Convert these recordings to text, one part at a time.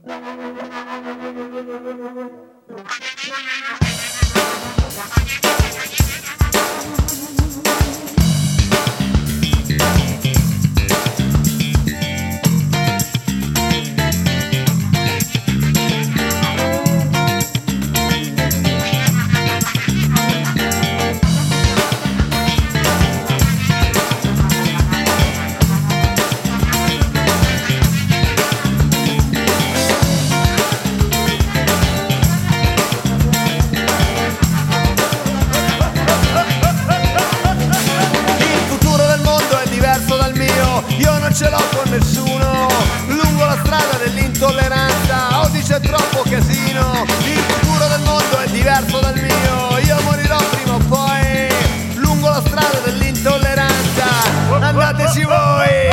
Io non ce l'ho con nessuno, lungo la strada dell'intolleranza, oggi c'è troppo casino. Il futuro del mondo è diverso dal mio, io morirò prima o poi, lungo la strada dell'intolleranza, andateci voi.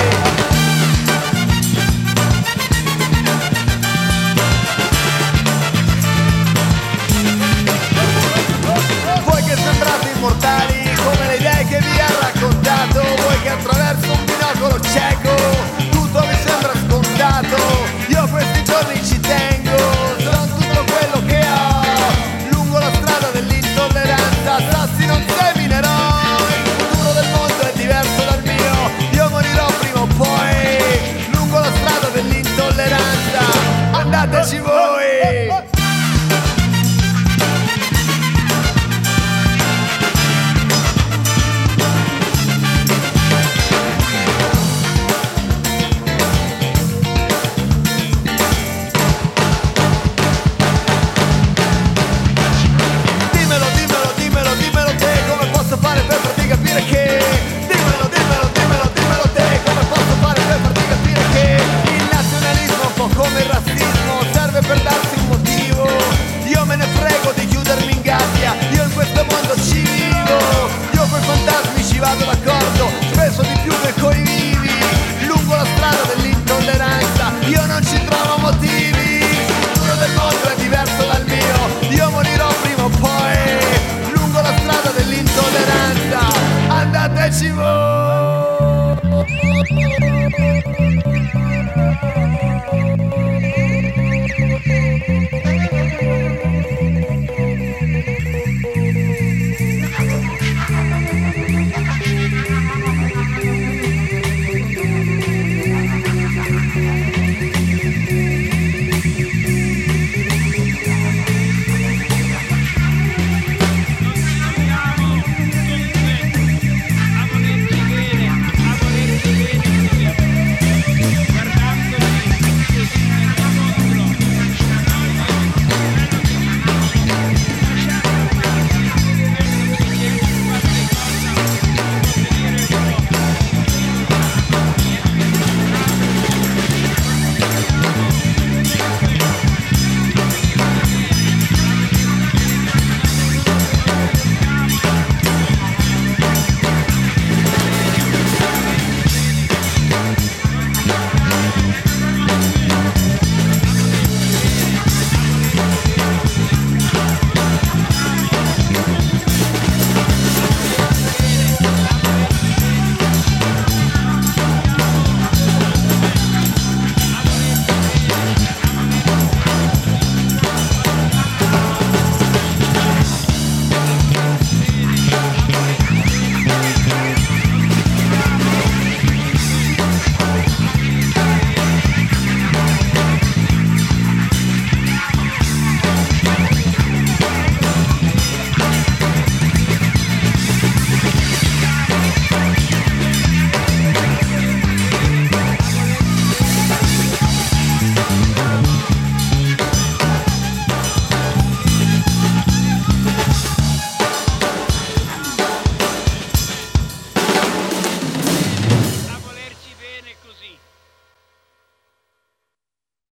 Voi che sembrate immortali, come le idee che vi ha raccontato, voi che attraverso un binocolo cieco tutto mi sembra scontato. Io questi giorni ci tengo, sono tutto quello che ho, lungo la strada dell'intolleranza, sassi non seminerò. Il futuro del mondo è diverso dal mio, io morirò prima o poi, lungo la strada dell'intolleranza, andateci voi.